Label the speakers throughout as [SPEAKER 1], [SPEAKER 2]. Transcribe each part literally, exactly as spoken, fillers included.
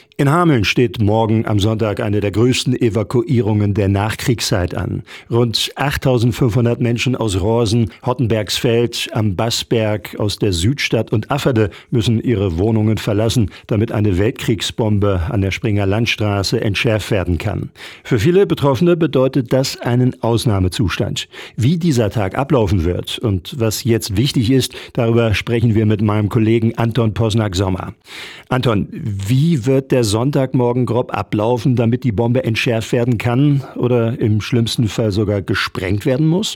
[SPEAKER 1] In Hameln steht morgen am Sonntag eine der größten Evakuierungen der Nachkriegszeit an. Rund achttausendfünfhundert Menschen aus Rorsen, Hottenbergsfeld, am Bassberg, aus der Südstadt und Afferde müssen ihre Wohnungen verlassen, damit eine Weltkriegsbombe an der Springer Landstraße entschärft werden kann. Für viele Betroffene bedeutet das einen Ausnahmezustand. Wie dieser Tag ablaufen wird und was jetzt wichtig ist, darüber sprechen wir mit meinem Kollegen Anton Posnack-Sommer. Anton, wie wird der Sonntagmorgen grob ablaufen, damit die Bombe entschärft werden kann oder im schlimmsten Fall sogar gesprengt werden muss?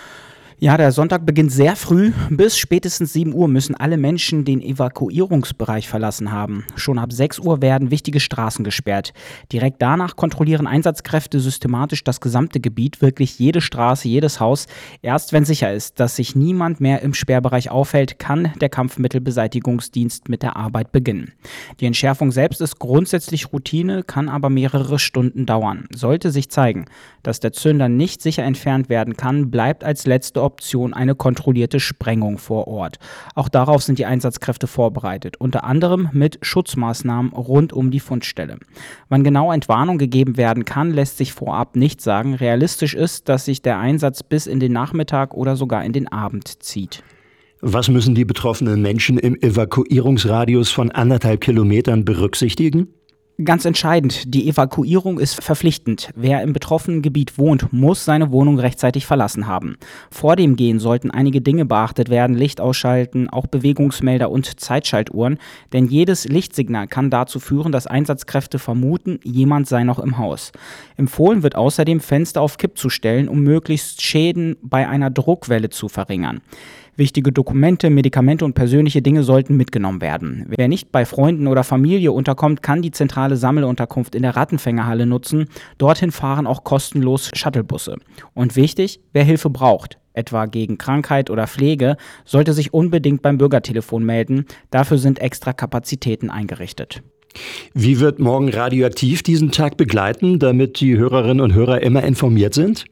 [SPEAKER 2] Ja, der Sonntag beginnt sehr früh. Bis spätestens sieben Uhr müssen alle Menschen den Evakuierungsbereich verlassen haben. Schon ab sechs Uhr werden wichtige Straßen gesperrt. Direkt danach kontrollieren Einsatzkräfte systematisch das gesamte Gebiet, wirklich jede Straße, jedes Haus. Erst wenn sicher ist, dass sich niemand mehr im Sperrbereich aufhält, kann der Kampfmittelbeseitigungsdienst mit der Arbeit beginnen. Die Entschärfung selbst ist grundsätzlich Routine, kann aber mehrere Stunden dauern. Sollte sich zeigen, dass der Zünder nicht sicher entfernt werden kann, bleibt als letzte Option Option eine kontrollierte Sprengung vor Ort. Auch darauf sind die Einsatzkräfte vorbereitet, unter anderem mit Schutzmaßnahmen rund um die Fundstelle. Wann genau Entwarnung gegeben werden kann, lässt sich vorab nicht sagen. Realistisch ist, dass sich der Einsatz bis in den Nachmittag oder sogar in den Abend zieht.
[SPEAKER 1] Was müssen die betroffenen Menschen im Evakuierungsradius von anderthalb Kilometern berücksichtigen?
[SPEAKER 2] Ganz entscheidend, die Evakuierung ist verpflichtend. Wer im betroffenen Gebiet wohnt, muss seine Wohnung rechtzeitig verlassen haben. Vor dem Gehen sollten einige Dinge beachtet werden, Licht ausschalten, auch Bewegungsmelder und Zeitschaltuhren, denn jedes Lichtsignal kann dazu führen, dass Einsatzkräfte vermuten, jemand sei noch im Haus. Empfohlen wird außerdem, Fenster auf Kipp zu stellen, um möglichst Schäden bei einer Druckwelle zu verringern. Wichtige Dokumente, Medikamente und persönliche Dinge sollten mitgenommen werden. Wer nicht bei Freunden oder Familie unterkommt, kann die zentrale Sammelunterkunft in der Rattenfängerhalle nutzen. Dorthin fahren auch kostenlos Shuttlebusse. Und wichtig, wer Hilfe braucht, etwa gegen Krankheit oder Pflege, sollte sich unbedingt beim Bürgertelefon melden. Dafür sind extra Kapazitäten eingerichtet.
[SPEAKER 1] Wie wird morgen Radioaktiv diesen Tag begleiten, damit die Hörerinnen und Hörer immer informiert sind?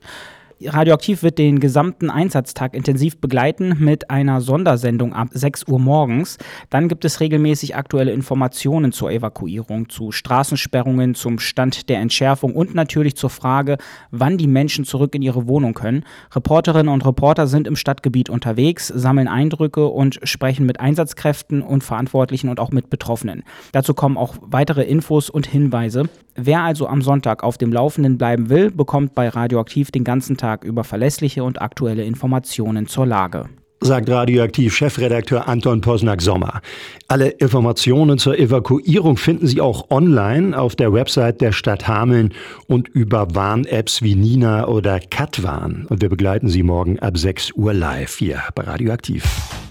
[SPEAKER 2] Radioaktiv wird den gesamten Einsatztag intensiv begleiten mit einer Sondersendung ab sechs Uhr morgens. Dann gibt es regelmäßig aktuelle Informationen zur Evakuierung, zu Straßensperrungen, zum Stand der Entschärfung und natürlich zur Frage, wann die Menschen zurück in ihre Wohnung können. Reporterinnen und Reporter sind im Stadtgebiet unterwegs, sammeln Eindrücke und sprechen mit Einsatzkräften und Verantwortlichen und auch mit Betroffenen. Dazu kommen auch weitere Infos und Hinweise. Wer also am Sonntag auf dem Laufenden bleiben will, bekommt bei Radioaktiv den ganzen Tag über verlässliche und aktuelle Informationen zur Lage.
[SPEAKER 1] Sagt Radioaktiv-Chefredakteur Anton Posnack-Sommer. Alle Informationen zur Evakuierung finden Sie auch online auf der Website der Stadt Hameln und über Warn-Apps wie Nina oder Katwarn. Und wir begleiten Sie morgen ab sechs Uhr live hier bei Radioaktiv.